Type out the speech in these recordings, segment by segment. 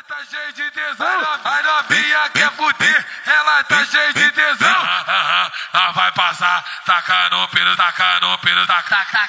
tá cheia de tesão, a novinha quer fuder, ela tá cheia de tesão. Ela vai passar, tacando o pelo, tacando o pelo, tacando o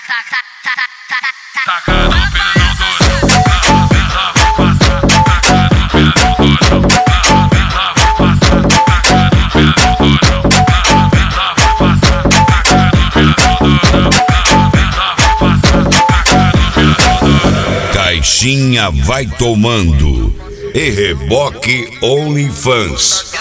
pelo no dourão. Ela vai passar, tacando o pelo no dourão. Ela vai passar, tacando o pelo no dourão. Ela vai passar, tacando o pelo no dourão. Ela vai passar, tacando o pelo no dourão. Caixinha vai tomando e reboque OnlyFans.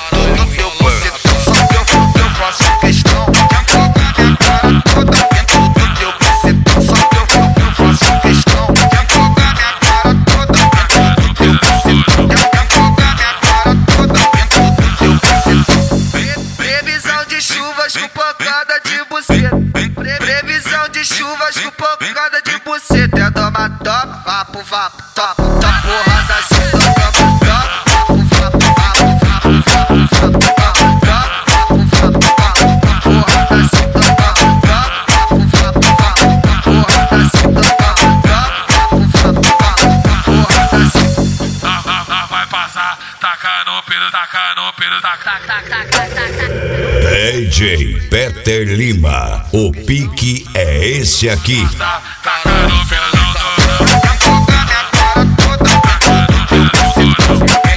Eu faço questão de afogar minha cara toda dentro do teu bucetão. Só que eu faço questão de afogar minha cara toda dentro do teu bucetão. De afogar minha cara toda dentro do teu bucetão. Previsão de chuvas com pancada de buceta. Previsão de chuvas com pancada de buceta. É doma top, vapo, vapo, top, top, porrada assim, toma top, vapo, vapo, vapo, vapo, vapo, vapo. DJ Peter Lima, o pique é esse aqui. Tacando o pelo no dourão.